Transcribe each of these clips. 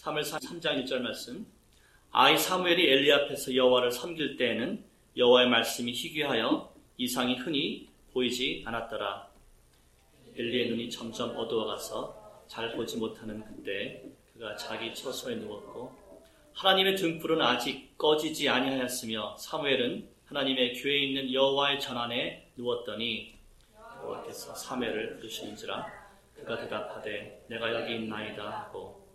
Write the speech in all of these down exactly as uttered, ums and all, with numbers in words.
사무엘상 삼 장 일 절 말씀. 아이 사무엘이 엘리 앞에서 여호와를 섬길 때에는 여호와의 말씀이 희귀하여 이상이 흔히 보이지 않았더라. 엘리의 눈이 점점 어두워가서 잘 보지 못하는 그때 그가 자기 처소에 누웠고 하나님의 등불은 아직 꺼지지 아니하였으며 사무엘은 하나님의 교회에 있는 여호와의 전안에 누웠더니 여호와께서 사무엘을 부르시는지라 그가 대답하되 내가 여기 있나이다 하고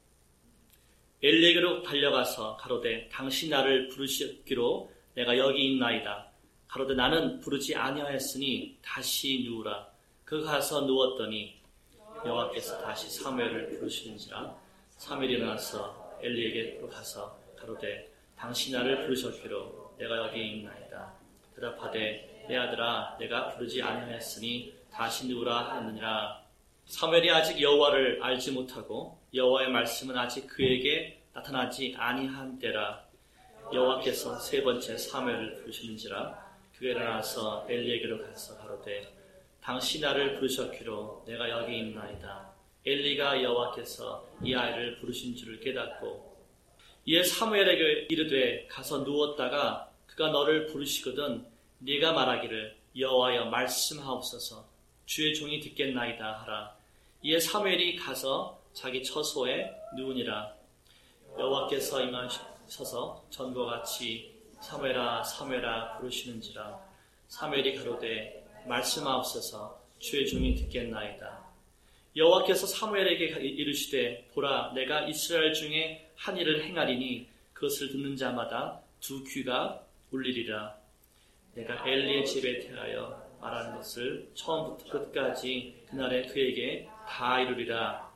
엘리에게로 달려가서 가로되 당신 나를 부르시기로 내가 여기 있나이다. 가로되 나는 부르지 아니하였으니 다시 누우라. 그가 가서 누웠더니 여호와께서 다시 사무엘을 부르시는지라 사무엘이 일어나서 엘리에게로 가서 가로되 당신 나를 부르셨기로 내가 여기 있나이다. 대답하되 내 아들아 내가 부르지 아니하였으니 다시 누우라 하느니라. 사무엘이 아직 여호와를 알지 못하고 여호와의 말씀은 아직 그에게 나타나지 아니한 때라. 여호와께서 세 번째 사무엘을 부르시는지라 그가 일어나서 엘리에게로 가서 가로되 당신 나를 부르셨기로 내가 여기 있나이다. 엘리가 여호와께서 이 아이를 부르신 줄을 깨닫고 이에 사무엘에게 이르되 가서 누웠다가 그가 너를 부르시거든 네가 말하기를 여호와여 말씀하옵소서 주의 종이 듣겠나이다 하라. 이에 사무엘이 가서 자기 처소에 누우니라. 여호와께서 임하셔서 전과 같이 사무엘아 사무엘아 부르시는지라. 사무엘이 가로되 말씀하옵소서 주의 종이 듣겠나이다. 여호와께서 사무엘에게 이르시되 보라 내가 이스라엘 중에 한 일을 행하리니 그것을 듣는 자마다 두 귀가 울리리라. 내가 엘리의 집에 대하여 말하는 것을 처음부터 끝까지 그날에 그에게 다 이루리라.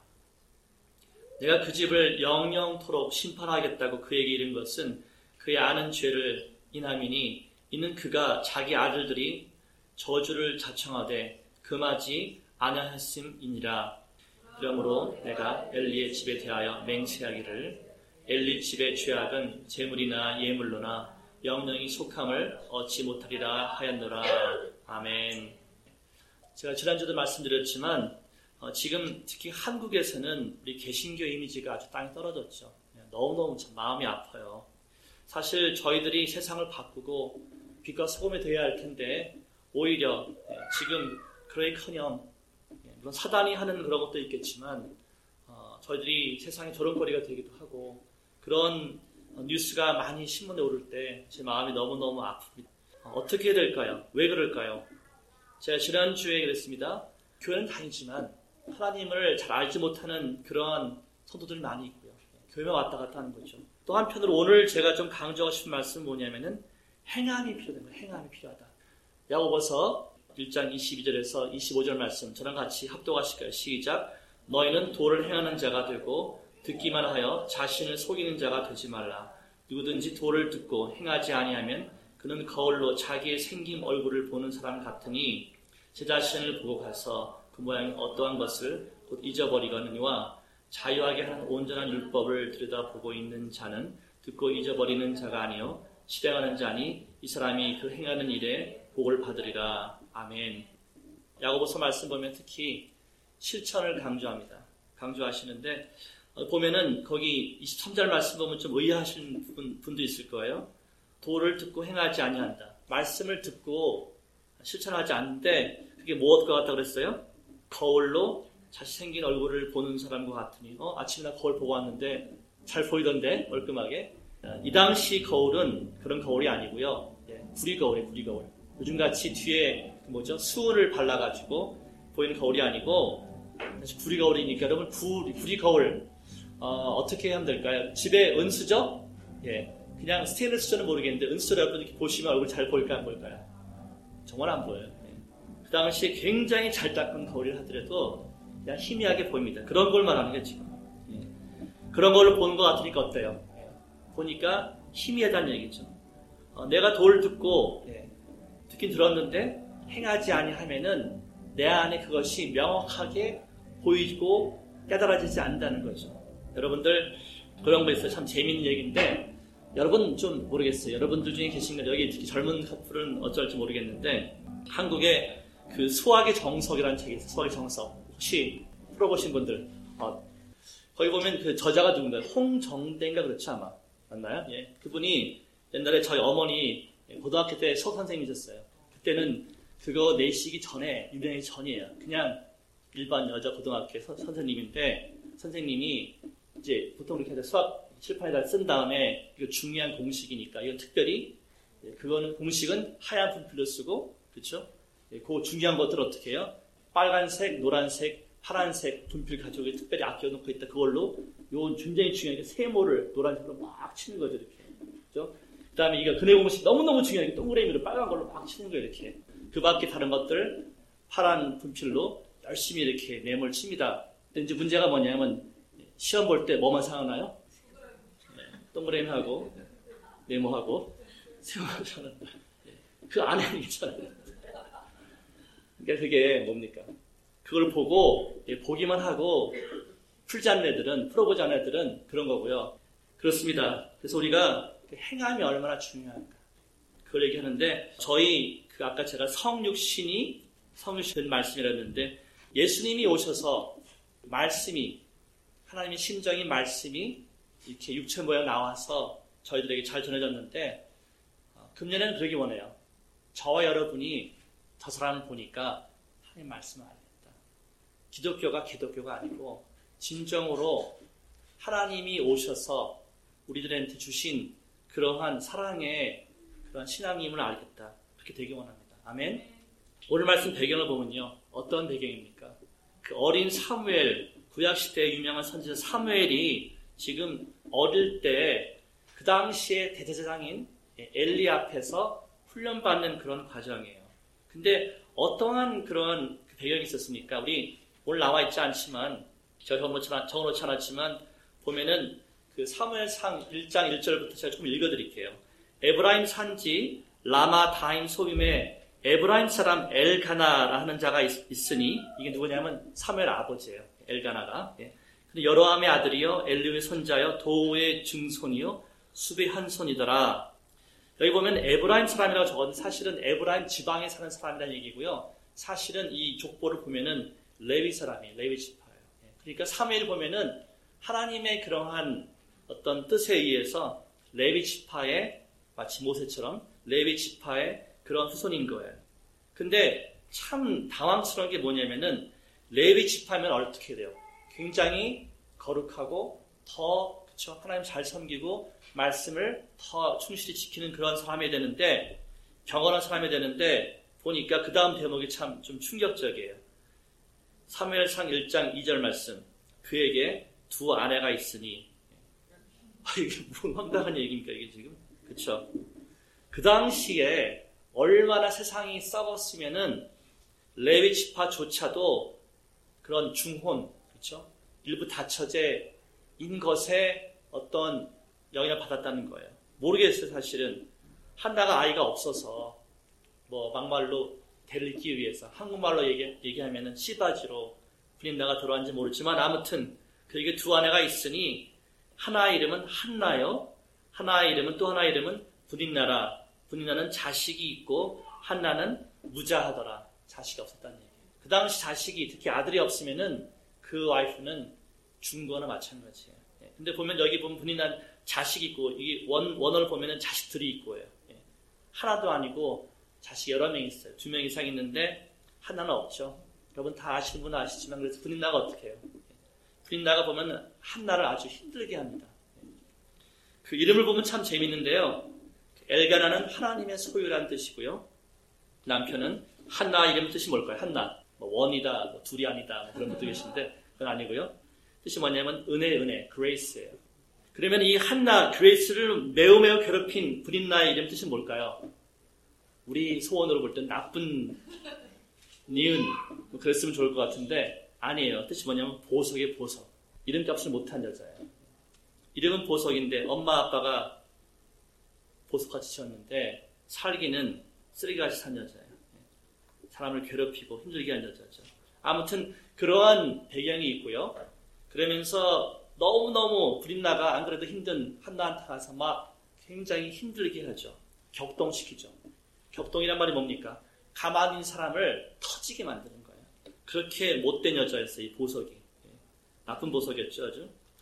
내가 그 집을 영영토록 심판하겠다고 그에게 이른 것은 그의 아는 죄를 인함이니 이는 그가 자기 아들들이 저주를 자청하되 금하지 아니하였음이니라. 그러므로 내가 엘리의 집에 대하여 맹세하기를 엘리 집의 죄악은 재물이나 예물로나 영영이 속함을 얻지 못하리라 하였노라. 아멘. 제가 지난주도 말씀드렸지만 어, 지금 특히 한국에서는 우리 개신교 이미지가 아주 땅에 떨어졌죠. 너무너무 참 마음이 아파요. 사실 저희들이 세상을 바꾸고 빛과 소금이 되어야 할 텐데 오히려 지금 그러기커녕 물론 사단이 하는 그런 것도 있겠지만 어, 저희들이 세상의 조롱거리가 되기도 하고 그런 뉴스가 많이 신문에 오를 때 제 마음이 너무너무 아픕니다. 어, 어떻게 해야 될까요? 왜 그럴까요? 제가 지난주에 그랬습니다. 교회는 다니지만 하나님을 잘 알지 못하는 그런 성도들이 많이 있고요. 교회만 왔다 갔다 하는 거죠. 또 한편으로 오늘 제가 좀 강조하고 싶은 말씀은 뭐냐면은 행함이 필요한 거예요. 행함이 필요하다. 야고보서 일 장 이십이 절에서 이십오 절 말씀 저랑 같이 합독하실까요? 시작. 너희는 도를 행하는 자가 되고 듣기만 하여 자신을 속이는 자가 되지 말라. 누구든지 도를 듣고 행하지 아니하면 그는 거울로 자기의 생긴 얼굴을 보는 사람 같으니 제 자신을 보고 가서 그 모양이 어떠한 것을 곧 잊어버리거니와 자유하게 하는 온전한 율법을 들여다보고 있는 자는 듣고 잊어버리는 자가 아니요 실행하는 자니 이 사람이 그 행하는 일에 복을 받으리라. 아멘. 야고보서 말씀 보면 특히 실천을 강조합니다. 강조하시는데 보면은 거기 이십삼 절 말씀 보면 좀 의아하신 분, 분도 있을 거예요. 도를 듣고 행하지 아니한다. 말씀을 듣고 실천하지 않는데 그게 무엇과 같다고 그랬어요? 거울로 자신 생긴 얼굴을 보는 사람과 같으니 어, 아침에 나 거울 보고 왔는데 잘 보이던데 얼끔하게. 이 당시 거울은 그런 거울이 아니고요. 예, 구리 거울이에요. 구리 거울. 요즘같이 뒤에 뭐죠? 수은을 발라가지고 보이는 거울이 아니고 구리 거울이니까 여러분 구리, 구리 거울 어, 어떻게 하면 될까요? 집에 은수저? 예, 그냥 스테인리스저는 모르겠는데 은수저 여러분 이렇게 보시면 얼굴 잘 보일까요? 안 보일까요? 정말 안 보여요. 예. 그 당시에 굉장히 잘 닦은 거울을 하더라도 그냥 희미하게 보입니다. 그런 걸 말하는 게 지금. 예. 그런 걸로 보는 것 같으니까 어때요? 예. 보니까 희미하다는 얘기죠. 어, 내가 도를 듣고 예. 듣긴 들었는데 행하지 아니하면은 내 안에 그것이 명확하게 보이고 깨달아지지 않는다는 거죠. 여러분들 그런 거 있어요. 참 재밌는 얘기인데 여러분 좀 모르겠어요. 여러분들 중에 계신가 여기 특히 젊은 커플은 어쩔지 모르겠는데 한국에 그 수학의 정석이라는 책이 있어요. 수학의 정석. 혹시 풀어보신 분들 어, 거기 보면 그 저자가 누군가요? 홍정대인가 그렇지 아마. 맞나요? 예. 그분이 옛날에 저희 어머니 고등학교 때 수업 선생님이셨어요. 그때는 그거 내시기 전에, 유명하기 전이에요. 그냥 일반 여자 고등학교 서, 선생님인데, 선생님이 이제 보통 이렇게 해서 수학 칠판에다 쓴 다음에 이거 중요한 공식이니까 이건 특별히 그거는 공식은 하얀 분필로 쓰고, 그렇죠? 그 중요한 것들 어떻게 해요? 빨간색, 노란색, 파란색 분필 가지고 특별히 아껴놓고 있다. 그걸로 요 굉장히 중요한 세모를 노란색으로 막 치는 거죠, 이렇게. 그렇죠? 그 다음에 이거 근해 공식 너무너무 중요하게 동그라미로 빨간 걸로 막 치는 거예요, 이렇게. 그 밖에 다른 것들 파란 분필로 열심히 이렇게 네모를 칩니다. 근데 이제 문제가 뭐냐면 시험 볼 때 뭐만 생각나요? 네, 동그라미하고 네모하고 세모하고 그 안에는 있잖아요. 그러니까 그게 뭡니까? 그걸 보고 보기만 하고 풀지 않는 애들은, 풀어보지 않는 애들은 그런 거고요. 그렇습니다. 그래서 우리가 행함이 얼마나 중요한가 그걸 얘기하는데, 저희 그 아까 제가 성육신이 성육신 말씀이라는데, 예수님이 오셔서 말씀이, 하나님의 심정인 말씀이 이렇게 육체 모양 나와서 저희들에게 잘 전해졌는데, 금년에는 그러기 원해요. 저와 여러분이 저 사람을 보니까 하나님 말씀을 알겠다. 기독교가 기독교가 아니고 진정으로 하나님이 오셔서 우리들한테 주신 그러한 사랑의 그런 신앙임을 알겠다. 그렇게 되기 원합니다. 아멘. 오늘 말씀 배경을 보면요. 어떤 배경입니까? 그 어린 사무엘, 구약시대의 유명한 선지자 사무엘이 지금 어릴 때 그 당시에 대제사장인 엘리 앞에서 훈련받는 그런 과정이에요. 근데 어떠한 그런 배경이 있었습니까? 우리 오늘 나와 있지 않지만, 제가 적어놓지 않았지만, 보면은 그 사무엘상 일 장 일 절부터 제가 조금 읽어드릴게요. 에브라임 산지 라마다임 소임에 에브라임 사람 엘가나라 하는 자가 있, 있으니, 이게 누구냐면 사무엘 아버지예요. 엘가나가. 예. 여로함의 아들이요, 엘리의 손자요, 도우의 증손이요, 수비의 한 손이더라. 여기 보면 에브라임 사람이라고 적었는데 사실은 에브라임 지방에 사는 사람이라는 얘기고요. 사실은 이 족보를 보면은 레위 사람이에요. 레위 지파예요. 그러니까 사무엘 보면은 하나님의 그러한 어떤 뜻에 의해서 레위 지파의, 마치 모세처럼 레위 지파의 그런 후손인 거예요. 근데 참 당황스러운 게 뭐냐면은 레위 지파면 어떻게 돼요? 굉장히 거룩하고 더, 그쵸? 하나님 잘 섬기고 말씀을 더 충실히 지키는 그런 사람이 되는데, 경건한 사람이 되는데, 보니까 그 다음 대목이 참 좀 충격적이에요. 사무엘상 일 장 이 절 말씀. 그에게 두 아내가 있으니. 아, 이게 뭐 황당한 얘기입니까, 이게 지금? 그쵸? 그 당시에 얼마나 세상이 썩었으면은 레위 지파조차도 그런 중혼, 그쵸? 일부 다처제인 것에 어떤 영향을 받았다는 거예요. 모르겠어요, 사실은. 한나가 아이가 없어서, 뭐, 막말로 대를 잇기 위해서, 한국말로 얘기, 얘기하면은 씨바지로 분인나가 들어왔는지 모르지만, 아무튼, 그에게 두 아내가 있으니, 하나의 이름은 한나요, 하나의 이름은 또 하나의 이름은 분인나라. 분인나는 자식이 있고, 한나는 무자하더라. 자식이 없었다는 얘기예요. 그 당시 자식이, 특히 아들이 없으면은, 그 와이프는 죽은 거나 마찬가지예요. 근데 보면 여기 보면 분인나는 자식이 있고, 이게 원, 원어를 보면은 자식들이 있고요. 하나도 아니고 자식 여러 명 있어요. 두 명 이상 있는데 하나는 없죠. 여러분 다 아시는 분은 아시지만, 그래서 분인나가 어떻게 해요? 분인나가 보면 한나를 아주 힘들게 합니다. 그 이름을 보면 참 재밌는데요. 엘가나는 하나님의 소유라는 뜻이고요. 남편은 한나 이름 뜻이 뭘까요? 한나. 뭐 원이다, 뭐 둘이 아니다, 뭐 그런 분도 계신데 그건 아니고요. 뜻이 뭐냐면 은혜, 은혜, 그레이스예요. 그러면 이 한나, 그레이스를 매우 매우 괴롭힌 분인나의 이름 뜻이 뭘까요? 우리 소원으로 볼 땐 나쁜 니은, 뭐 그랬으면 좋을 것 같은데 아니에요. 뜻이 뭐냐면 보석의 보석. 이름값을 못한 여자예요. 이름은 보석인데 엄마 아빠가 보석같이 지었는데 살기는 쓰레기같이 산 여자예요. 사람을 괴롭히고 힘들게 한 여자죠. 아무튼 그러한 배경이 있고요. 그러면서 너무너무 분인나가 안 그래도 힘든 한나한테 가서 막 굉장히 힘들게 하죠. 격동시키죠. 격동이란 말이 뭡니까? 가만히 있는 사람을 터지게 만드는 거예요. 그렇게 못된 여자였어요, 이 보석이. 나쁜 보석이었죠, 아주.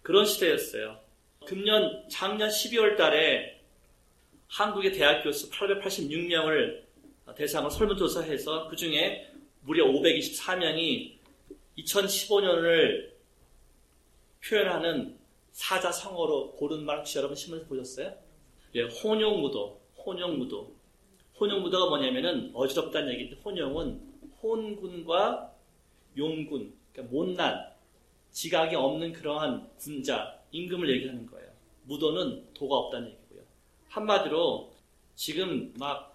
그런 시대였어요. 금년 작년 십이월 달에 한국의 대학 교수 팔백팔십육 명을 대상으로 설문조사해서 그중에 무려 오백이십사 명이 이천십오 년을 표현하는 사자성어로 고른 말 혹시 여러분 신문에서 보셨어요? 예, 혼용무도, 혼용무도. 혼용무도가 뭐냐면은 어지럽다는 얘기인데 혼용은 혼군과 용군, 그러니까 못난, 지각이 없는 그러한 군자, 임금을 얘기하는 거예요. 무도는 도가 없다는 얘기고요. 한마디로 지금 막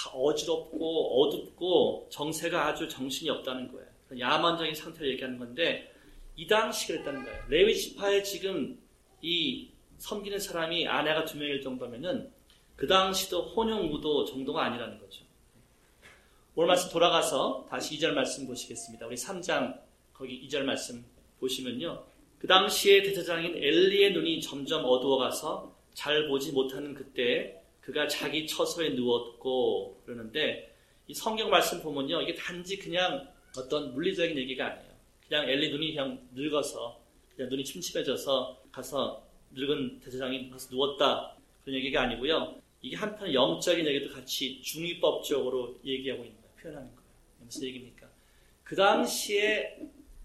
어지럽고 어둡고 정세가 아주 정신이 없다는 거예요. 야만적인 상태를 얘기하는 건데 이 당시 그랬다는 거예요. 레위 지파에 지금 이 섬기는 사람이 아내가 두 명일 정도면은 그 당시도 혼용무도 정도가 아니라는 거죠. 오늘 말씀 돌아가서 다시 이 절 말씀 보시겠습니다. 우리 삼 장 거기 이 절 말씀 보시면요. 그 당시에 대제사장인 엘리의 눈이 점점 어두워가서 잘 보지 못하는 그때 그가 자기 처소에 누웠고 그러는데 이 성경 말씀 보면요. 이게 단지 그냥 어떤 물리적인 얘기가 아니에요. 그냥 엘리 눈이 그냥 늙어서 그냥 눈이 침침해져서 가서 늙은 대제사장이 가서 누웠다 그런 얘기가 아니고요. 이게 한편 영적인 얘기도 같이 중위법적으로 얘기하고 있는 거예요. 표현하는 거예요. 무슨 얘기입니까? 그 당시에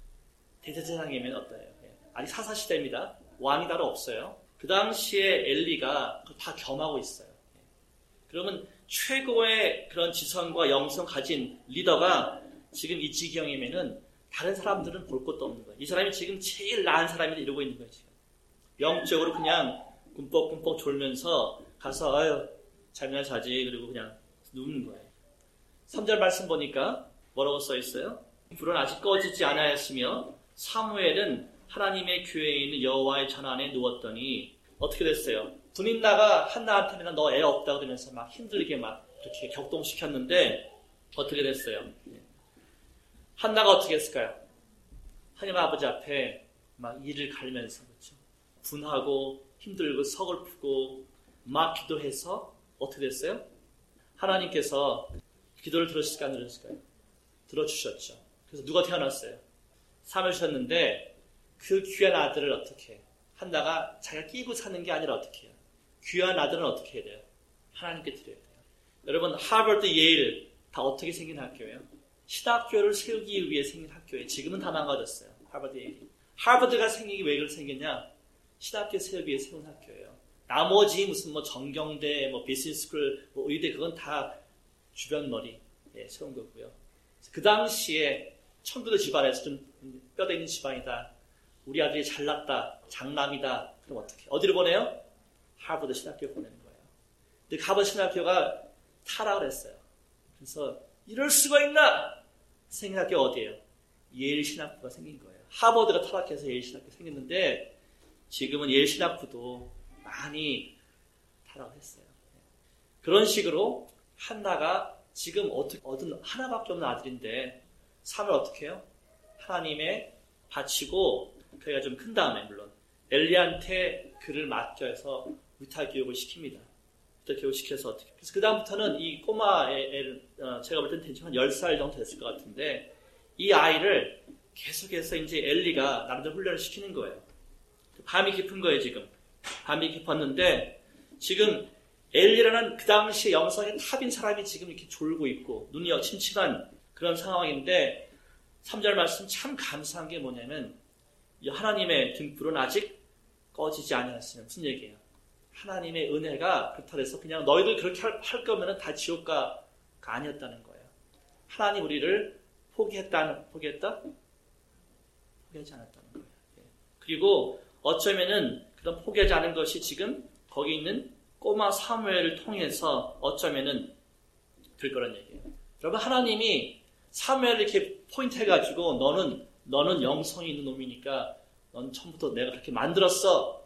대제사장이면 어때요? 아직 사사시대입니다. 왕이 따로 없어요. 그 당시에 엘리가 다 겸하고 있어요. 그러면 최고의 그런 지성과 영성 가진 리더가 지금 이 지경이면은 다른 사람들은 볼 것도 없는 거예요. 이 사람이 지금 제일 나은 사람이 이러고 있는 거예요. 지금. 영적으로 그냥 꿈뻑꿈뻑 졸면서 가서 아유 잠이나 자지 그리고 그냥 누우는 거예요. 삼 절 말씀 보니까 뭐라고 써 있어요? 불은 아직 꺼지지 않았으며 사무엘은 하나님의 교회에 있는 여호와의 전 안에 누웠더니 어떻게 됐어요? 분인나가 한나한테는 너 애 없다고 그러면서 막 힘들게 막 이렇게 격동시켰는데 어떻게 됐어요? 한나가 어떻게 했을까요? 하나님 아버지 앞에 막 이를 갈면서 그렇죠? 분하고 힘들고 서글프고 막 기도해서 어떻게 됐어요? 하나님께서 기도를 들으실까요? 안 들으실까요? 들어주셨죠. 그래서 누가 태어났어요? 삶을 주셨는데 그 귀한 아들을 어떻게 해요? 한나가 자기가 끼고 사는 게 아니라 어떻게 해요? 귀한 아들은 어떻게 해야 돼요? 하나님께 드려야 돼요. 여러분 하버드, 예일 다 어떻게 생긴 학교예요? 신학교를 세우기 위해 생긴 학교예요. 지금은 다 망가졌어요. 하버드, 예일이. 하버드가 생기기 왜 그걸 생겼냐? 신학교 세우기 위해 세운 학교예요. 나머지 무슨 뭐 정경대, 뭐 비즈니스스쿨, 뭐 의대 그건 다 주변 머리 예, 세운 거고요. 그 당시에 청교도 집안에서 좀 뼈대 있는 집안이다. 우리 아들이 잘났다. 장남이다. 그럼 어떻게? 어디로 보내요? 하버드 신학교 보내는 거예요. 근데 하버드 신학교가 타락을 했어요. 그래서 이럴 수가 있나? 생긴 학교 어디예요? 예일 신학부가 생긴 거예요. 하버드가 타락해서 예일 신학교 생겼는데 지금은 예일 신학부도 많이 타락을 했어요. 그런 식으로 한나가 지금 어떻게 얻은 하나밖에 없는 아들인데 삶을 어떻게 해요? 하나님의 바치고 그가 좀 큰 다음에 물론 엘리한테 그를 맡겨서 위탁 교육을 시킵니다. 위탁 교육을 시켜서 어떻게? 그래서 그 다음부터는 이 꼬마 애를 어, 제가 볼 때는 대충 한 열 살 정도 됐을 것 같은데 이 아이를 계속해서 이제 엘리가 나름대로 훈련을 시키는 거예요. 밤이 깊은 거예요 지금. 밤이 깊었는데 지금 엘리라는 그 당시에 영성의 탑인 사람이 지금 이렇게 졸고 있고 눈이 침침한 그런 상황인데 삼 절 말씀 참 감사한 게 뭐냐면 하나님의 등불은 아직 꺼지지 아니하시는 무슨 얘기예요? 하나님의 은혜가 그렇다 해서 그냥 너희들 그렇게 할, 할 거면 다 지옥가가 아니었다는 거예요. 하나님 우리를 포기했다는 포기했다? 포기하지 않았다는 거예요. 그리고 어쩌면은 그런 포기하지 않은 것이 지금 거기 있는 꼬마 사무엘을 통해서 어쩌면은 될 거란 얘기예요. 여러분 하나님이 사무엘을 이렇게 포인트 해가지고 너는 너는 영성이 있는 놈이니까 넌 처음부터 내가 그렇게 만들었어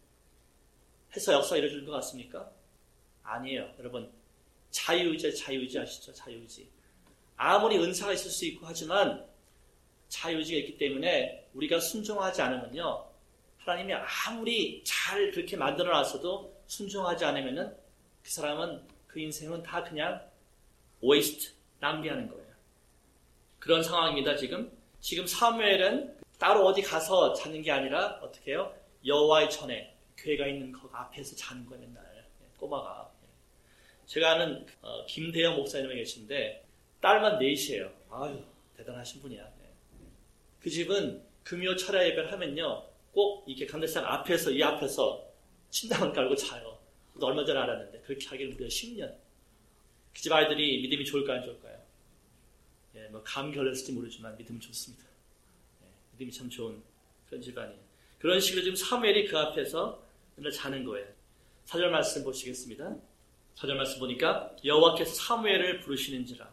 해서 역사 이루어지는 것 같습니까? 아니에요. 여러분 자유의지 자유의지 아시죠? 자유의지. 아무리 은사가 있을 수 있고 하지만 자유의지가 있기 때문에 우리가 순종하지 않으면요 하나님이 아무리 잘 그렇게 만들어놨어도 순종하지 않으면은 그 사람은 그 인생은 다 그냥 waste, 낭비하는 거예요. 그런 상황입니다. 지금 지금 사무엘은 따로 어디 가서 자는 게 아니라 어떻게 해요? 여호와의 전에 교회가 있는 거 앞에서 자는 거야 맨날. 꼬마가. 제가 아는 어, 김대영 목사님이 계신데 딸만 넷이에요. 아유 대단하신 분이야. 그 집은 금요 철야 예배를 하면요 꼭 이렇게 강대상 앞에서 이 앞에서 침낭을 깔고 자요. 얼마 전에 알았는데 그렇게 하기를 무려 십 년. 그 집 아이들이 믿음이 좋을까요 안 좋을까요? 예, 뭐 감기 걸렸을지 모르지만 믿음은 좋습니다. 예, 믿음이 참 좋은 그런 집안이에요. 그런 식으로 지금 사무엘이 그 앞에서 맨날 자는 거예요. 사 절 말씀 보시겠습니다. 사 절 말씀 보니까 여호와께서 사무엘을 부르시는지라.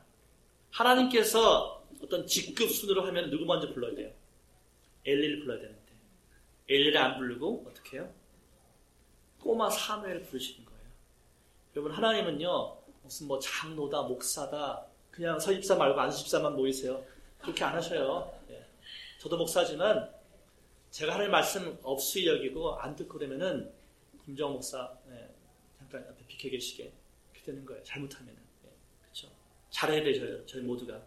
하나님께서 어떤 직급 순으로 하면 누구 먼저 불러야 돼요? 엘리를 불러야 되는데 엘리를 안 부르고 어떻게 해요? 꼬마 사무엘을 부르시는 거예요. 여러분 하나님은요 무슨 뭐 장로다 목사다 그냥 서집사 말고 안수집사만 모이세요. 그렇게 안 하셔요. 예. 저도 목사지만 제가 하나님 말씀 없이 여기고 안 듣고 그러면은 김정호 목사 예. 잠깐 앞에 비켜 계시게 그렇게 되는 거예요. 잘못하면은 예. 그렇죠. 잘해야 되죠. 저희 모두가.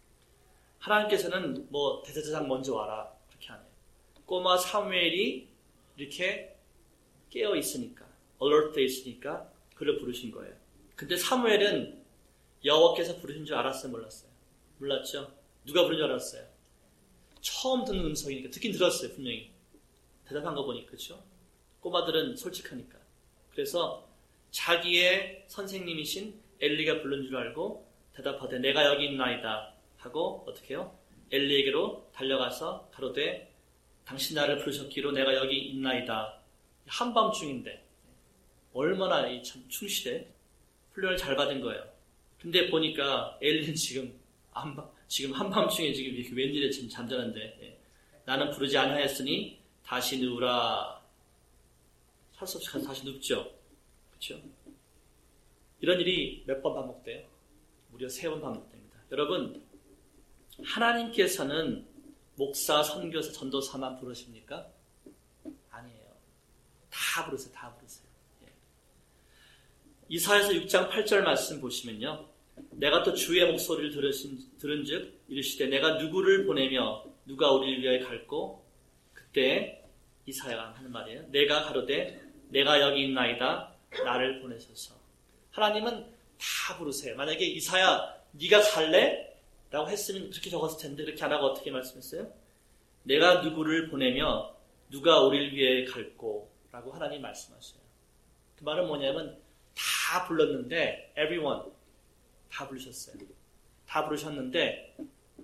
하나님께서는 뭐 대제사장 먼저 와라 그렇게 안 해요. 꼬마 사무엘이 이렇게 깨어 있으니까 alert 돼 있으니까 그를 부르신 거예요. 근데 사무엘은 여호와께서 부르신 줄 알았어요 몰랐어요? 몰랐죠. 누가 부른 줄 알았어요? 처음 듣는 음성이니까 듣긴 들었어요 분명히. 대답한 거 보니까 그렇죠. 꼬마들은 솔직하니까. 그래서 자기의 선생님이신 엘리가 부른 줄 알고 대답하되 내가 여기 있나이다 하고 어떻게 해요? 엘리에게로 달려가서 가로되 당신 나를 부르셨기로 내가 여기 있나이다. 한밤중인데 얼마나 참 충실해. 훈련을 잘 받은 거예요. 근데 보니까 엘리는 지금 한밤, 지금 한밤중에 지금 이렇게 웬일에 지금 잠자는데 예. 나는 부르지 아니하였으니 다시 누우라. 할 수 없이 가서 다시 눕죠. 그렇죠? 이런 일이 몇 번 반복돼요? 무려 세 번 반복됩니다. 여러분 하나님께서는 목사, 선교사, 전도사만 부르십니까? 아니에요. 다 부르세요. 다 부르세요. 예. 이사야서 육 장 팔 절 말씀 보시면요. 내가 또 주의 목소리를 들으신, 들은즉 이르시되 내가 누구를 보내며 누가 우리를 위하여 갈고 그때 이사야가 하는 말이에요. 내가 가로되 내가 여기 있나이다. 나를 보내소서. 하나님은 다 부르세요. 만약에 이사야 네가 갈래? 라고 했으면 그렇게 적었을 텐데 그렇게 안 하고 어떻게 말씀했어요? 내가 누구를 보내며 누가 우리를 위해 갈고 라고 하나님 말씀하셔요. 그 말은 뭐냐면 다 불렀는데 everyone 다 부르셨어요. 다 부르셨는데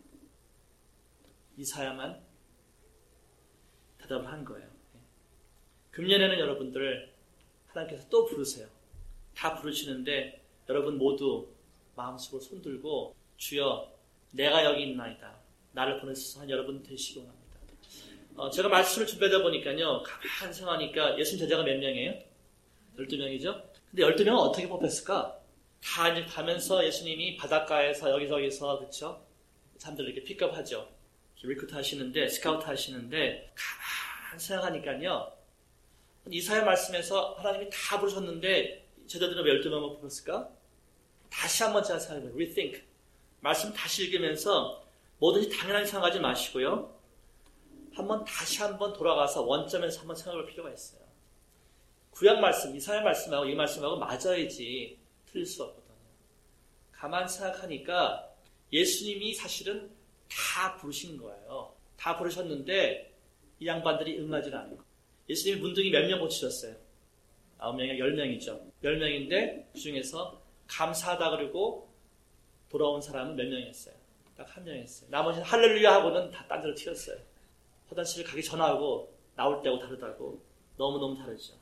이사야만 대답을 한 거예요. 금년에는 여러분들 하나님께서 또 부르세요. 다 부르시는데 여러분 모두 마음속으로 손들고 주여 내가 여기 있나이다. 나를 보내소서 한 여러분 되시기 원합니다. 어, 제가 말씀을 준비하다 보니까요. 가만히 생각하니까 예수님 제자가 몇 명이에요? 열두 명이죠? 근데 열두 명은 어떻게 뽑혔을까? 다 이제 가면서 예수님이 바닷가에서 여기저기서 그쵸? 사람들 이렇게 픽업하죠. 리크루트 하시는데 스카우트 하시는데 가만히 생각하니까요. 이사야 말씀에서 하나님이 다 부르셨는데 제자들은 왜 열두 명만 뽑혔을까? 다시 한번 제가 생각해봐요. rethink. 말씀 다시 읽으면서 뭐든지 당연하게 생각하지 마시고요. 한번 다시 한번 돌아가서 원점에서 한번 생각할 필요가 있어요. 구약 말씀, 이사야 말씀하고 이 말씀하고 맞아야지 틀릴 수 없거든요. 가만 생각하니까 예수님이 사실은 다 부르신 거예요. 다 부르셨는데 이 양반들이 응하지 않은 거예요. 예수님이 문둥이 몇 명 고치셨어요? 아홉 명이 열 명이죠. 열 명인데 그 중에서 감사하다 그러고 돌아온 사람은 몇 명이었어요? 딱 한 명이었어요. 나머지는 할렐루야 하고는 다 딴 데로 튀었어요. 화장실을 가기 전하고 나올 때하고 다르다고. 너무너무 다르죠.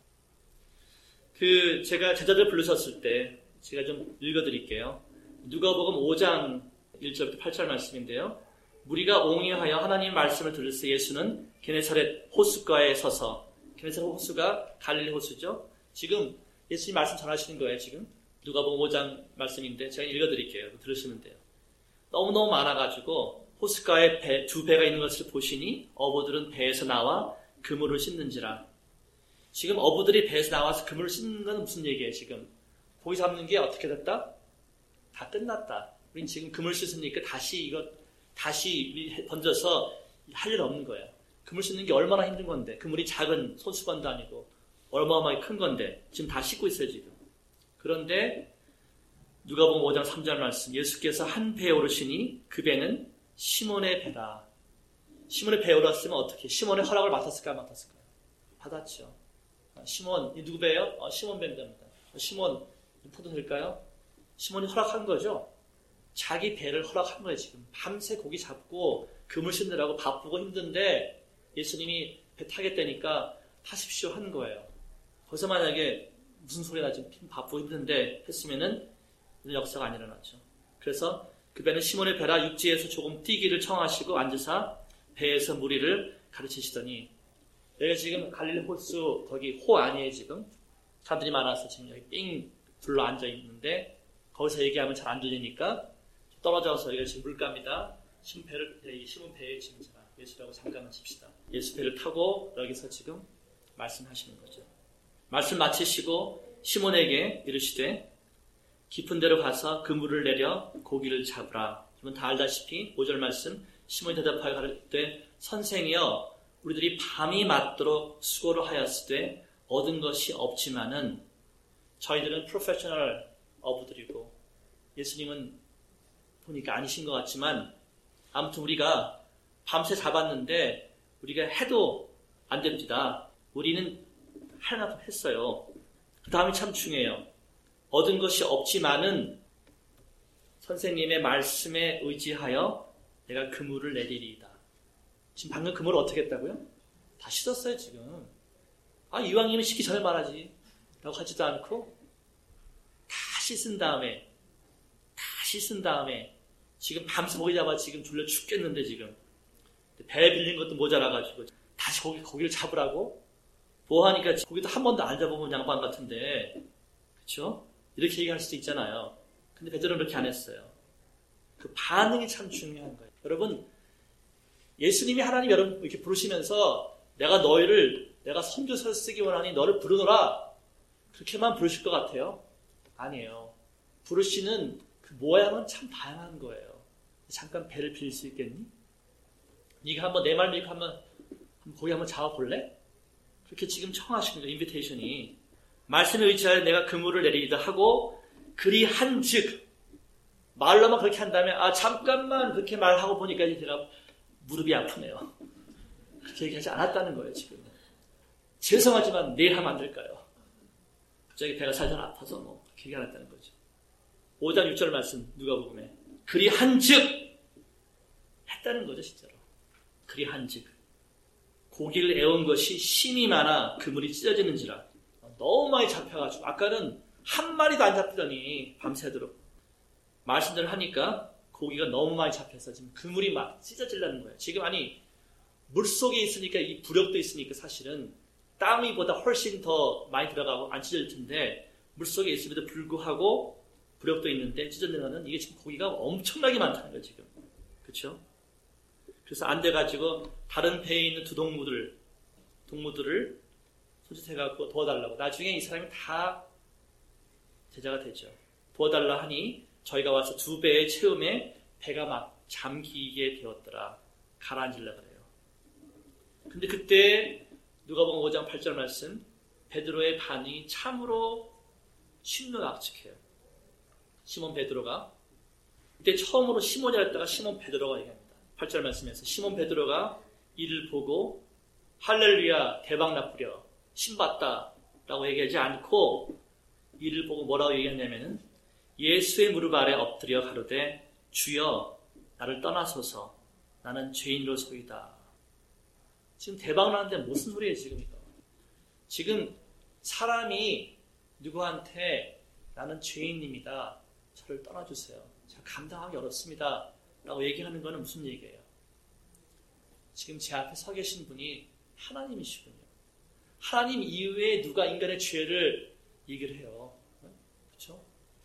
그 제가 제자들 부르셨을 때 제가 좀 읽어드릴게요. 누가복음 오 장 일 절부터 팔 절 말씀인데요. 무리가 옹이하여 하나님 말씀을 들을새 예수는 게네사렛 호숫가에 서서 게네사렛 호수가 갈릴리 호수죠. 지금 예수님 말씀 전하시는 거예요. 지금 누가복음 오 장 말씀인데 제가 읽어드릴게요. 들으시면 돼요. 너무너무 많아가지고 호숫가에 배, 두 배가 있는 것을 보시니 어부들은 배에서 나와 그물을 씻는지라. 지금 어부들이 배에서 나와서 그물을 씻는 건 무슨 얘기예요? 지금 고기 잡는 게 어떻게 됐다? 다 끝났다. 우린 지금 그물 씻으니까 다시 이거 다시 던져서 할 일 없는 거예요. 그물 씻는 게 얼마나 힘든 건데, 그물이 작은 손수건도 아니고 어마어마하게 큰 건데 지금 다 씻고 있어요 지금. 그런데 누가복음 오 장 삼 절 말씀, 예수께서 한 배에 오르시니 그 배는 시몬의 배다. 시몬의 배에 올랐으면 어떻게? 시몬의 허락을 맡았을까요? 맡았을까요? 받았죠. 시몬, 이 누구 배예요? 어, 시몬 배입니다. 시몬, 포도 될까요? 시몬이 허락한 거죠. 자기 배를 허락한 거예요 지금. 밤새 고기 잡고 그물 씻느라고 바쁘고 힘든데 예수님이 배 타겠다니까 타십시오 한 거예요. 거기서 만약에 무슨 소리나 지금 바쁘고 힘든데 했으면은 이런 역사가 안 일어나죠. 그래서 그 배는 시몬의 배라 육지에서 조금 뛰기를 청하시고 앉으사 배에서 무리를 가르치시더니, 여기가 지금 갈릴리 호수 거기 호 아니에요 지금. 사람들이 많아서 지금 여기 삥 둘러 앉아 있는데 거기서 얘기하면 잘 안 들리니까 떨어져서 여기가 지금 물가입니다. 시몬 배를, 시몬 배에 지금 제가 예수라고 잠깐만 칩시다. 예수 배를 타고 여기서 지금 말씀하시는 거죠. 말씀 마치시고 시몬에게 이르시되 깊은 데로 가서 그물을 내려 고기를 잡으라. 여러분 다 알다시피 오 절 말씀, 시몬이 대답하여 가르치되 선생이여 우리들이 밤이 맞도록 수고를 하였으되 얻은 것이 없지만은, 저희들은 프로페셔널 어부들이고 예수님은 보니까 아니신 것 같지만 아무튼 우리가 밤새 잡았는데 우리가 해도 안 됩니다. 우리는 할 만큼 했어요. 그 다음이 참 중요해요. 얻은 것이 없지만은 선생님의 말씀에 의지하여 내가 그물을 내리리이다. 지금 방금 그물을 어떻게 했다고요? 다 씻었어요 지금. 아 이왕이면 씻기 전에 말하지 라고 하지도 않고 다 씻은 다음에 다 씻은 다음에 지금 밤새 고기 잡아 지금 졸려 죽겠는데 지금 배 빌린 것도 모자라가지고 다시 고기, 고기를 잡으라고? 뭐 하니까 고기도 한 번도 안 잡아본 양반 같은데, 그쵸? 이렇게 얘기할 수도 있잖아요. 근데 베드로는 그렇게 안 했어요. 그 반응이 참 중요한 거예요. 여러분, 예수님이 하나님 여러분 이렇게 부르시면서 내가 너희를, 내가 선교사를 쓰기 원하니 너를 부르노라. 그렇게만 부르실 것 같아요? 아니에요. 부르시는 그 모양은 참 다양한 거예요. 잠깐 배를 빌릴 수 있겠니? 네가 한번 내 말 믿고 한번 고기 한번 잡아볼래? 그렇게 지금 청하시는 거예요. 인비테이션이. 말씀에 의지하여 내가 그물을 내리기도 하고 그리 한즉, 말로만 그렇게 한다면 아 잠깐만 그렇게 말하고 보니까 제가 무릎이 아프네요. 그렇게 얘기하지 않았다는 거예요 지금. 죄송하지만 내일 하면 안 될까요? 갑자기 배가 살살 아파서 뭐 그렇게 얘기 안 했다는 거죠. 오 장 육 절 말씀 누가복음에 그리 한즉 했다는 거죠 진짜로. 그리 한즉 고기를 애운 것이 심이 많아 그물이 찢어지는지라. 너무 많이 잡혀가지고 아까는 한 마리도 안 잡히더니 밤새도록 말씀들을 하니까 고기가 너무 많이 잡혀서 지금 그물이 막 찢어지려는 거예요. 지금 아니 물속에 있으니까 이 부력도 있으니까 사실은 땀이보다 훨씬 더 많이 들어가고 안 찢어질 텐데 물속에 있음에도 불구하고 부력도 있는데 찢어지는 거는 이게 지금 고기가 엄청나게 많다는 거예요 지금. 그렇죠? 그래서 안 돼가지고 다른 배에 있는 두 동무들, 동무들을 소집해갖고 도와달라고. 나중에 이 사람이 다 제자가 되죠. 도와달라 하니 저희가 와서 두 배의 채움에 배가 막 잠기게 되었더라. 가라앉으려 그래요. 근데 그때 누가복음 오 장 팔 절 말씀, 베드로의 반응이 참으로 신묘악측해요. 시몬 베드로가 그때 처음으로 시몬이라 했다가 시몬 베드로가 얘기합니다. 팔 절 말씀에서 시몬 베드로가 이를 보고 할렐루야 대박 나쁘려 신받다 라고 얘기하지 않고 이를 보고 뭐라고 얘기했냐면은 예수의 무릎 아래 엎드려 가로되 주여 나를 떠나소서 나는 죄인으로소이다. 지금 대박 나는데 무슨 소리예요 지금 이거. 지금 사람이 누구한테 나는 죄인입니다. 저를 떠나주세요. 제가 감당하기 어렵습니다. 라고 얘기하는 거는 무슨 얘기예요? 지금 제 앞에 서 계신 분이 하나님이시군요. 하나님 이외에 누가 인간의 죄를 얘기를 해요. 그렇죠?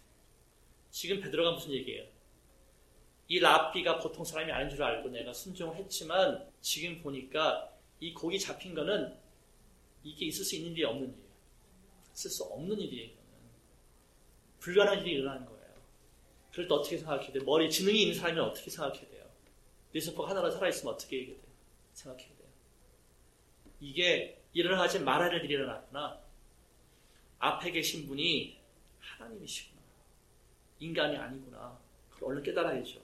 지금 베드로가 무슨 얘기예요? 이 랍비가 보통 사람이 아닌 줄 알고 내가 순종을 했지만 지금 보니까 이 고기 잡힌 거는 이게 있을 수 있는 일이 없는 일이에요. 있을 수 없는 일이에요. 불가능한 일이 일어나는 거예요. 그럴 때 어떻게 생각해야 돼요? 머리 지능이 있는 사람이 어떻게 생각해야 돼요? 뇌세포가 하나로 살아있으면 어떻게 얘기해야 돼요? 생각해야 돼요. 이게 일어나지 말아야 할 일이 일어났구나. 앞에 계신 분이 하나님이시구나. 인간이 아니구나. 그걸 얼른 깨달아야죠.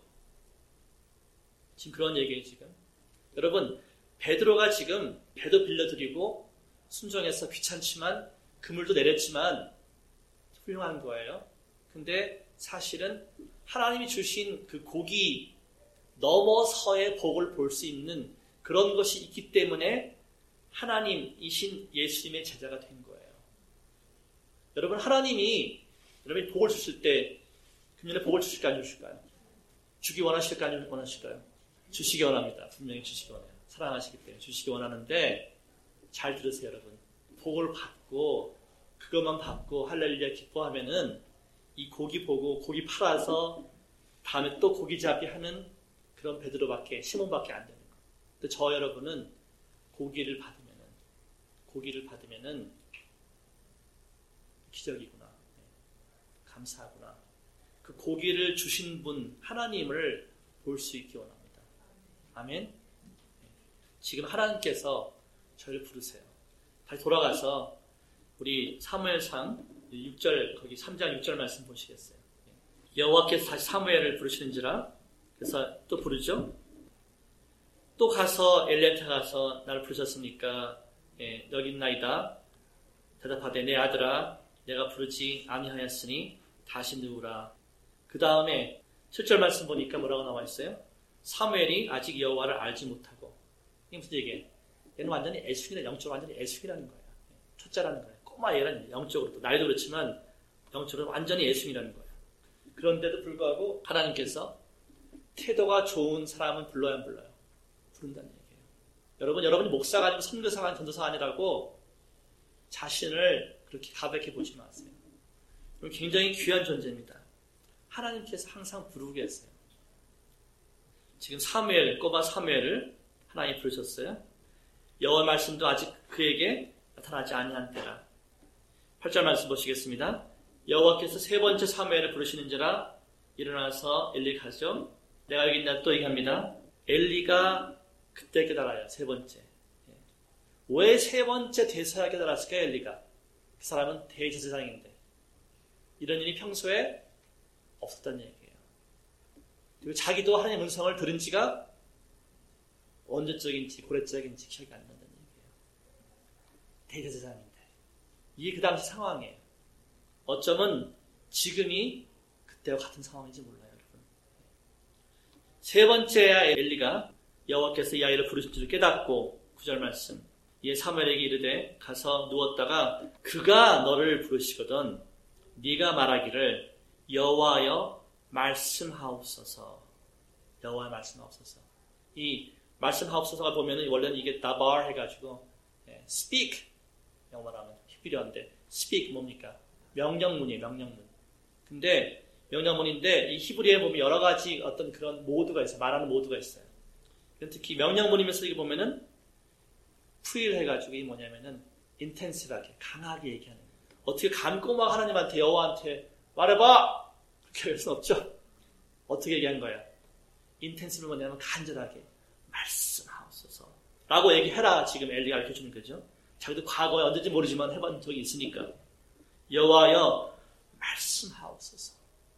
지금 그런 얘기예요, 지금. 여러분, 베드로가 지금 배도 빌려드리고 순종해서 귀찮지만 그물도 내렸지만 훌륭한 거예요. 근데 사실은 하나님이 주신 그 고기 넘어서의 복을 볼 수 있는 그런 것이 있기 때문에 하나님이신 예수님의 제자가 된 거예요. 여러분, 하나님이 여러분이 복을 주실 때 금년에 복을 주실까요, 안 주실까요? 주기 원하실까요, 안 원하실까요? 주시기 원합니다. 분명히 주시기 원해요. 사랑하시기 때문에 주시기 원하는데 잘 들으세요, 여러분. 복을 받고 그것만 받고 할렐루야 기뻐하면은 이 고기 보고 고기 팔아서 다음에 또 고기잡이 하는 그런 베드로밖에 시몬밖에 안 되는 거예요. 근데 저 여러분은 고기를 받으면은 고기를 받으면은 기적이구나. 감사하구나. 그 고기를 주신 분 하나님을 볼 수 있기 원합니다. 아멘. 지금 하나님께서 저를 부르세요. 다시 돌아가서 우리 사무엘상 육 절 거기 삼 장 육 절 말씀 보시겠어요. 여호와께서 다시 사무엘을 부르시는지라. 그래서 또 부르죠. 또 가서 엘리한테 가서 나를 부르셨습니까? 예, 여기 있나이다. 대답하되 내 아들아 내가 부르지 아니하였으니 다시 누우라. 그 다음에 칠 절 말씀 보니까 뭐라고 나와 있어요? 사무엘이 아직 여호와를 알지 못하고. 이게 무슨 얘기예요? 얘는 완전히 애숙이다. 영적으로 완전히 애숙이라는 거예요. 초짜라는 거예요. 꼬마 얘는 영적으로 또 나이도 그렇지만 영적으로 완전히 애숙이라는 거예요. 그런데도 불구하고 하나님께서 태도가 좋은 사람은 불러야 안 불러요? 부른다는 얘기예요. 여러분, 여러분이 목사가 아니고 선교사가 아니고 전도사가 아니라고 자신을 그렇게 가볍게 보지 마세요. 굉장히 귀한 존재입니다. 하나님께서 항상 부르고 계세요. 지금 사무엘, 꼬마 사무엘을 하나님이 부르셨어요. 여호와 말씀도 아직 그에게 나타나지 아니한 때라. 팔 절 말씀 보시겠습니다. 여호와께서 세 번째 사무엘을 부르시는지라. 일어나서 엘리 가죠. 내가 여기 있나 또 얘기합니다. 엘리가 그때 깨달아요. 세 번째. 왜 세 번째 대사야 깨달았을까요? 엘리가. 그 사람은 대제사장인데 이런 일이 평소에 없었다는 얘기예요. 그리고 자기도 하나님의 음성을 들은 지가 언제적인지 고래적인지 기억이 안 난다는 얘기예요. 대제사장인데 이게 그 당시 상황이에요. 어쩌면 지금이 그때와 같은 상황인지 몰라요, 여러분. 세 번째야 엘리가 여호와께서 이 아이를 부르신 줄을 깨닫고 구 절 말씀. 이에 사무엘에게 이르되 가서 누웠다가 그가 너를 부르시거든 네가 말하기를 여호와여 말씀하옵소서. 여호와여 말씀하옵소서. 이 말씀하옵소서가 보면은 원래는 이게 다발 해가지고 예, speak 영어로 하면 히브리어인데 speak 뭡니까? 명령문이에요. 명령문. 근데 명령문인데 이 히브리어에 보면 여러 가지 어떤 그런 모드가 있어요. 말하는 모드가 있어요. 특히 명령문이면서 이게 보면은 프릴 해가지고 이 뭐냐면은 인텐시브하게 강하게 얘기하는 거예요. 어떻게 감고 막 하나님한테 여호와한테 말해봐 그렇게 할 수는 없죠. 어떻게 얘기한 거야? 인텐시브 뭐냐면 간절하게 말씀하옵소서 라고 얘기해라. 지금 엘리가 가르쳐주는 거죠. 자기도 과거에 언제인지 모르지만 해본 적이 있으니까 여호와여 말씀하옵소서.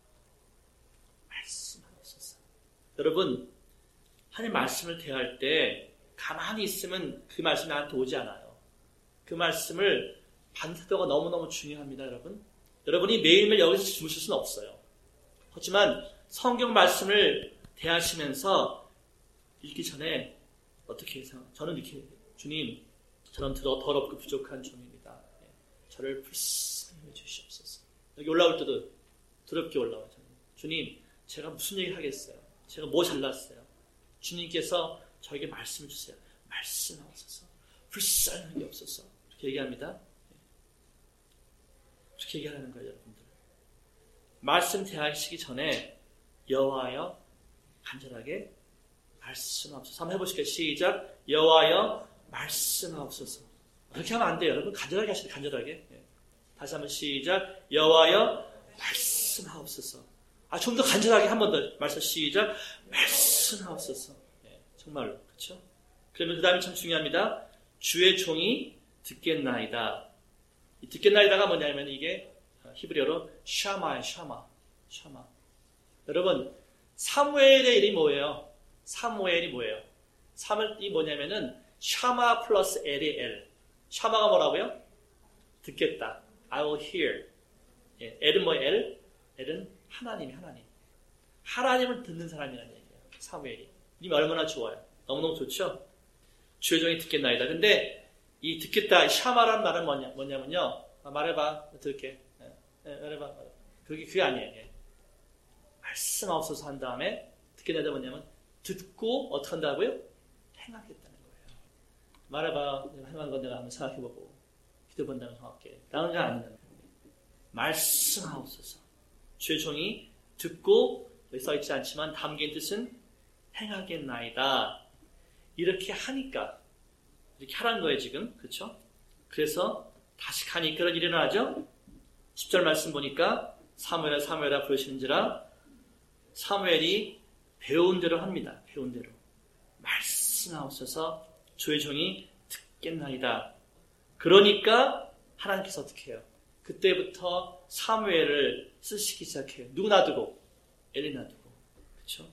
말씀하옵소서. 여러분 하나님 말씀을 대할 때 가만히 있으면 그 말씀이 나한테 오지 않아요. 그 말씀을 받는 태도가 너무너무 중요합니다, 여러분. 여러분이 매일매일 여기서 주무실 수는 없어요. 하지만 성경 말씀을 대하시면서 읽기 전에 어떻게 해서 저는 이렇게 주님, 저는 더럽고 부족한 종입니다. 저를 불쌍히 해주시옵소서. 여기 올라올 때도 두렵게 올라와요. 저는. 주님, 제가 무슨 얘기 하겠어요? 제가 뭐 잘났어요? 주님께서 저에게 말씀 주세요. 말씀하옵소서. 불쌍하게 없어서. 그렇게 얘기합니다. 그렇게 얘기하는 거예요, 여러분들. 말씀 대하시기 전에 여호와여 간절하게 말씀하옵소서. 한번 해보실게요. 시작. 여호와여 말씀하옵소서. 그렇게 하면 안 돼요. 여러분 간절하게 하시죠. 간절하게. 다시 한번 시작. 여호와여 말씀하옵소서. 아, 좀 더 간절하게 한 번 더 말씀 시작. 말씀하옵소서. 정말로. 그렇죠? 그러면 그 다음이 참 중요합니다. 주의 종이 듣겠나이다. 이 듣겠나이다가 뭐냐면 이게 히브리어로 샤마예요. 샤마. 샤마. 여러분 사무엘의 이름이 뭐예요? 사무엘이 뭐예요? 사무엘이 뭐냐면은 샤마 플러스 엘이 엘. 샤마가 뭐라고요? 듣겠다. I will hear. 예, 엘은 뭐예요? 엘? 엘은 하나님이 하나님. 하나님을 듣는 사람이라는 얘기예요. 사무엘이. 이름이 얼마나 좋아요. 너무너무 좋죠? 주의 종이 듣겠나이다. 근데 이 듣겠다, 샤마라는 말은 뭐냐, 뭐냐면요. 아, 말해봐. 들을게. 예, 예, 말해봐. 그게, 그게 아니에요. 예. 말씀하옵소서 한 다음에 듣겠나이다 뭐냐면 듣고 어떻게 한다고요? 행하겠다는 거예요. 말해봐. 내가 행한 건 내가 한번 생각해보고 기도본다면 생각할게. 다른 거 아니에요. 말씀하옵소서. 주의 종이 듣고 여기 써있지 않지만 담긴 뜻은 행하겠나이다. 이렇게 하니까 이렇게 하라는 거예요 지금. 그렇죠? 그래서 다시 가니 그런 일이 일어나죠. 십 절 말씀 보니까 사무엘아 사무엘아 부르시는지라 사무엘이 배운 대로 합니다. 배운 대로. 말씀하옵소서 주의 종이 듣겠나이다. 그러니까 하나님께서 어떻게 해요? 그때부터 사무엘을 쓰시기 시작해요. 누구 놔두고? 엘리 놔두고. 그렇죠?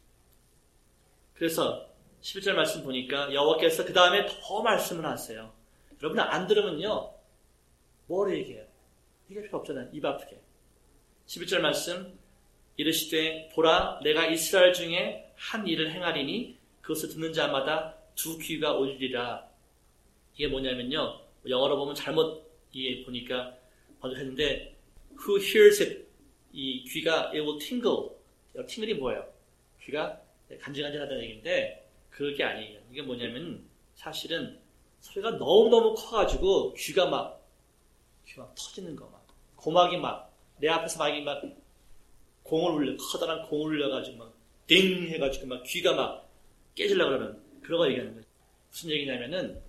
그래서 십일 절 말씀 보니까 여호와께서 그 다음에 더 말씀을 하세요. 여러분 안 들으면요. 뭘 얘기해요? 얘기할 필요 없잖아요. 입 아프게. 십일 절 말씀 이르시되 보라 내가 이스라엘 중에 한 일을 행하리니 그것을 듣는 자마다 두 귀가 올리리라. 이게 뭐냐면요. 영어로 보면 잘못 이해 보니까 번역했는데 who hears it 이 귀가 it will tingle. 팅글이 뭐예요? 귀가 간질간질하다는 얘기인데 그게 아니에요. 이게 뭐냐면 사실은 소리가 너무너무 커가지고 귀가 막 귀가 막 터지는 거 막 고막이 막 내 앞에서 막, 막 공을 울려 커다란 공을 울려가지고 막 띵 해가지고 막 귀가 막 깨지려고 그러는 그런 거 얘기하는 거예요. 무슨 얘기냐면은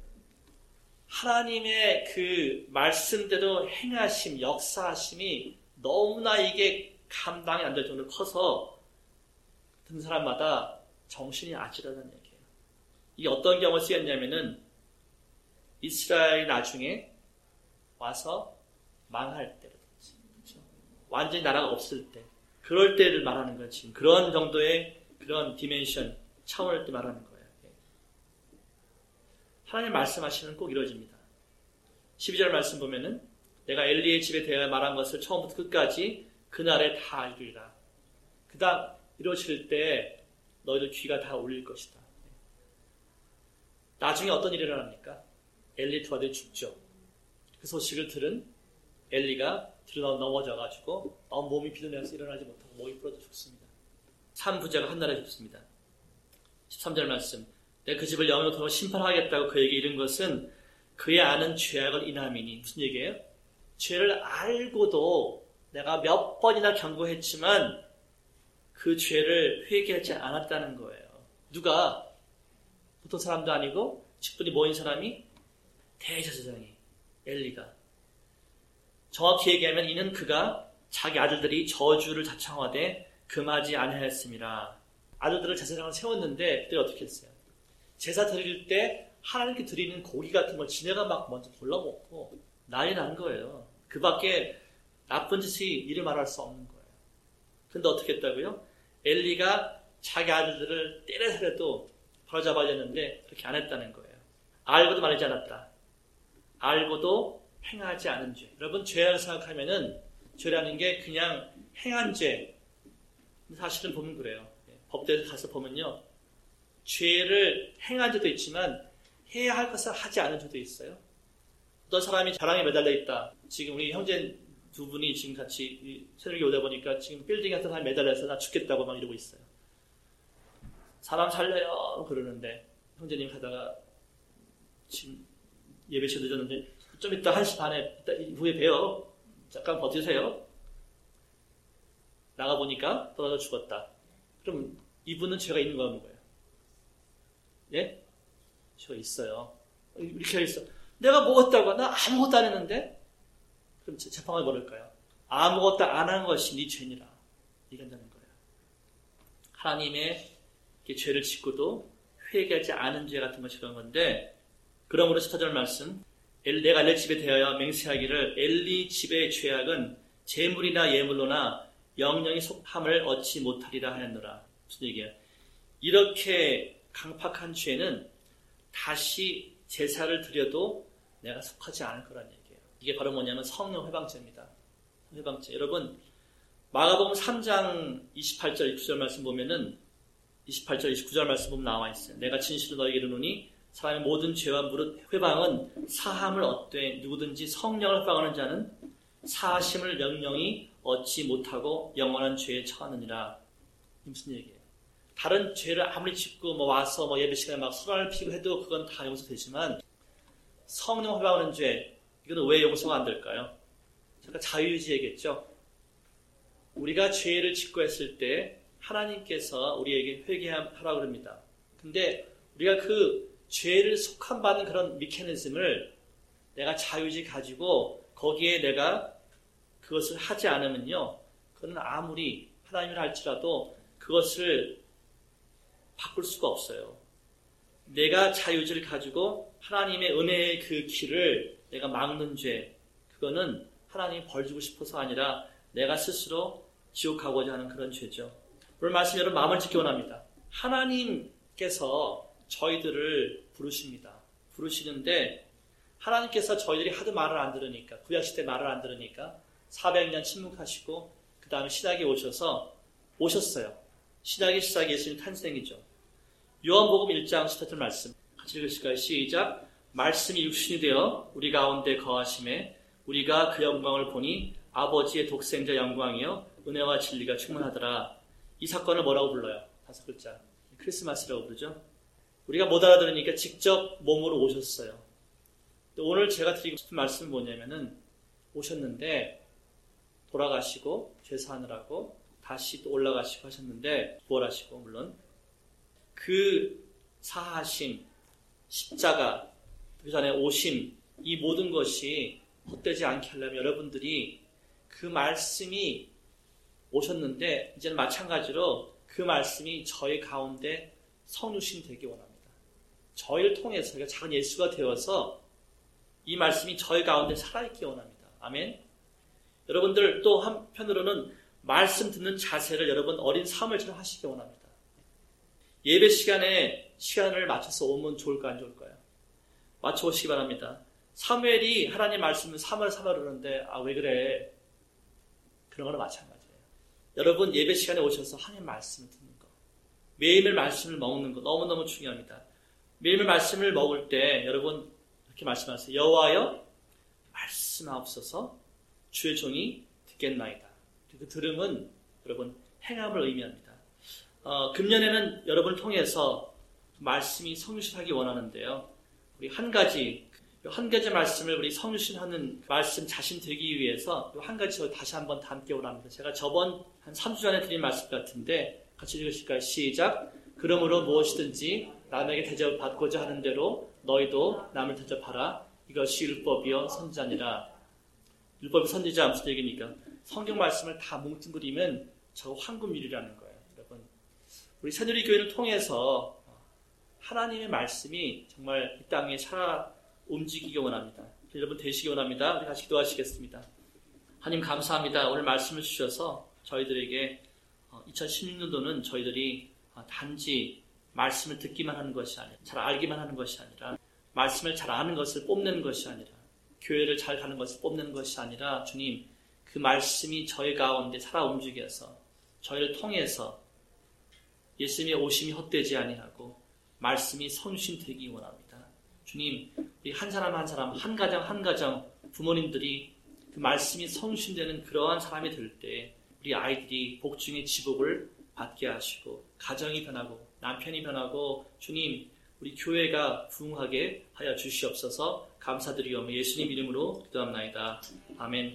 하나님의 그 말씀대로 행하심, 역사하심이 너무나 이게 감당이 안 될 정도로 커서 듣는 사람마다 정신이 아찔하다는 얘기예요. 이게 어떤 경우에 쓰였냐면은 이스라엘이 나중에 와서 망할 때라든지, 그렇죠? 완전히 나라가 없을 때, 그럴 때를 말하는 거예요. 지금 그런 정도의 그런 디멘션, 차원을 때 말하는 거예요. 하나님 말씀하시면 꼭 이루어집니다. 십이 절 말씀 보면은 내가 엘리의 집에 대하여 말한 것을 처음부터 끝까지 그날에 다 이루리라. 그 다음 이루어질 때 너희들 귀가 다 울릴 것이다. 나중에 어떤 일이 일어납니까? 엘리 두 아들이 죽죠. 그 소식을 들은 엘리가 뒤로 넘어져가지고 어, 몸이 비도내서 일어나지 못하고 목이 부러져 죽습니다. 삼부자가 한나라에 죽습니다. 십삼 절 말씀 내가 그 집을 영원토록 심판하겠다고 그에게 이른 것은 그의 아는 죄악을 인함이니. 무슨 얘기예요? 죄를 알고도 내가 몇 번이나 경고했지만 그 죄를 회개하지 않았다는 거예요. 누가? 보통 사람도 아니고 직분이 모인 사람이 대제사장이 엘리가. 정확히 얘기하면 이는 그가 자기 아들들이 저주를 자청하되 금하지 아니하였습니다. 아들들을 제사장을 세웠는데 그들이 어떻게 했어요? 제사 드릴 때 하나님께 드리는 고기 같은 걸 지네가 막 먼저 골라먹고 난리 난 거예요. 그 밖에 나쁜 짓이 이를 말할 수 없는 거예요. 근데 어떻게 했다고요? 엘리가 자기 아들들을 때려서라도 바로잡아야 되는데 그렇게 안 했다는 거예요. 알고도 말하지 않았다. 알고도 행하지 않은 죄. 여러분 죄라고 생각하면은 죄라는 게 그냥 행한 죄. 사실은 보면 그래요. 법대에 가서 보면요. 죄를 행한 죄도 있지만 해야 할 것을 하지 않은 죄도 있어요. 어떤 사람이 벼랑에 매달려 있다. 지금 우리 형제 두 분이 지금 같이 새벽에 오다 보니까 지금 빌딩에 어떤 사람이 매달려서 나 죽겠다고 막 이러고 있어요. 사람 살려요 그러는데 형제님 가다가 지금 예배 시간 늦었는데 좀 이따 한 시 반에 이따 후에 봬요. 잠깐 버티세요. 나가보니까 떨어져 죽었다. 그럼 이분은 죄가 있는 거 없는 거예요? 예? 죄가 있어요. 이렇게 있어. 내가 먹었다고 나 아무것도 안 했는데? 그럼 재판관이 뭐랄까요? 아무것도 안 한 것이 네 죄니라. 얘기한다는 거예요. 하나님의 죄를 짓고도 회개하지 않은 죄 같은 것이 그런 건데 그러므로 십사 절 말씀, 내가 엘리 집에 대하여 맹세하기를 엘리 집의 죄악은 재물이나 예물로나 영영이 속함을 얻지 못하리라 하였노라. 무슨 얘기야? 이렇게 강팍한 죄는 다시 제사를 드려도 내가 속하지 않을 거란 얘기예요. 이게 바로 뭐냐면 성령 회방죄입니다. 회방죄. 여러분, 마가복음 삼 장 이십팔 절, 이십구 절 말씀 보면은 이십팔 절, 이십구 절 말씀 보면 나와 있어요. 내가 진실로 너에게 이르노니 사람의 모든 죄와 무릇 회방은 사함을 얻되 누구든지 성령을 회방하는 자는 사하심을 영영이 얻지 못하고 영원한 죄에 처하느니라. 무슨 얘기예요? 다른 죄를 아무리 짓고 뭐 와서 뭐 예배 시간에 막 술을 피고 해도 그건 다 용서되지만 성령 회방하는 죄, 이거는 왜 용서가 안 될까요? 제가 자유의지얘기했죠. 우리가 죄를 짓고 했을 때 하나님께서 우리에게 회개하라고 그럽니다. 근데 우리가 그 죄를 속함받는 그런 미케니즘을 내가 자유의지 가지고 거기에 내가 그것을 하지 않으면요, 그건 아무리 하나님을 할지라도 그것을 바꿀 수가 없어요. 내가 자유의지를 가지고 하나님의 은혜의 그 길을 내가 막는 죄, 그거는 하나님이 벌 주고 싶어서 아니라 내가 스스로 지옥 가고자 하는 그런 죄죠. 오늘 말씀 여러분 마음을 짓기 원합니다. 하나님께서 저희들을 부르십니다. 부르시는데 하나님께서 저희들이 하도 말을 안 들으니까, 구약시대 말을 안 들으니까 사백 년 침묵하시고 그 다음에 신약에 오셔서 오셨어요. 신약의 시작이 예수님 탄생이죠. 요한복음 일 장 십사 절 말씀 같이 읽으실까요? 시작. 말씀이 육신이 되어 우리 가운데 거하심에 우리가 그 영광을 보니 아버지의 독생자 영광이요 은혜와 진리가 충만하더라. 이 사건을 뭐라고 불러요? 다섯 글자. 크리스마스라고 부르죠. 우리가 못 알아들으니까 직접 몸으로 오셨어요. 오늘 제가 드리고 싶은 말씀은 뭐냐면은 오셨는데 돌아가시고 죄사하느라고 다시 또 올라가시고 하셨는데 부활하시고 물론 그 사하심, 십자가, 그 전에 오심, 이 모든 것이 헛되지 않게 하려면 여러분들이 그 말씀이 오셨는데 이제는 마찬가지로 그 말씀이 저희 가운데 성육신 되기 원합니다. 저희를 통해서 그러니까 작은 예수가 되어서 이 말씀이 저희 가운데 살아있기 원합니다. 아멘. 여러분들 또 한편으로는 말씀 듣는 자세를 여러분 어린 사무엘처럼 하시기 원합니다. 예배 시간에 시간을 맞춰서 오면 좋을까 안 좋을까요? 맞춰 오시기 바랍니다. 사무엘이 하나님 말씀을 사무엘 사무엘 그러는데 아 왜 그래? 그런 거는 마찬가지예요. 여러분 예배 시간에 오셔서 하나님 말씀을 듣는 거, 매일매일 말씀을 먹는 거 너무너무 중요합니다. 매일매일 말씀을 먹을 때 여러분 이렇게 말씀하세요. 여호와여 말씀하옵소서 주의 종이 듣겠나이다. 그 들음은 여러분 행함을 의미합니다. 어, 금년에는 여러분을 통해서 말씀이 성실하기 원하는데요. 우리 한 가지 한 가지 말씀을 우리 성실하는 말씀 자신 되기 위해서 한 가지 저 다시 한번 담기 원합니다. 제가 저번 한 삼 주 전에 드린 말씀 같은데 같이 읽으실까요? 시작. 그러므로 무엇이든지 남에게 대접을 받고자 하는 대로 너희도 남을 대접하라. 이것이 율법이요 선지자니라. 율법이 선지자 무슨 얘기입니까? 성경 말씀을 다 뭉뚱그리면 저 황금률이라는 거예요. 여러분 우리 새누리 교회를 통해서 하나님의 말씀이 정말 이 땅에 살아 움직이기 원합니다. 여러분 되시기 원합니다. 우리 같이 기도하시겠습니다. 하나님 감사합니다. 오늘 말씀을 주셔서 저희들에게 이천십육 년도는 저희들이 단지 말씀을 듣기만 하는 것이 아니라 잘 알기만 하는 것이 아니라 말씀을 잘 아는 것을 뽐내는 것이 아니라 교회를 잘 가는 것을 뽐내는 것이 아니라 주님 그 말씀이 저희 가운데 살아 움직여서 저희를 통해서 예수님의 오심이 헛되지 아니하고 말씀이 성신되기 원합니다. 주님, 우리 한 사람 한 사람, 한 가정 한 가정 부모님들이 그 말씀이 성신되는 그러한 사람이 될 때 우리 아이들이 복중의 지복을 받게 하시고 가정이 변하고 남편이 변하고 주님, 우리 교회가 부흥하게 하여 주시옵소서. 감사드리오며 예수님 이름으로 기도합나이다. 아멘.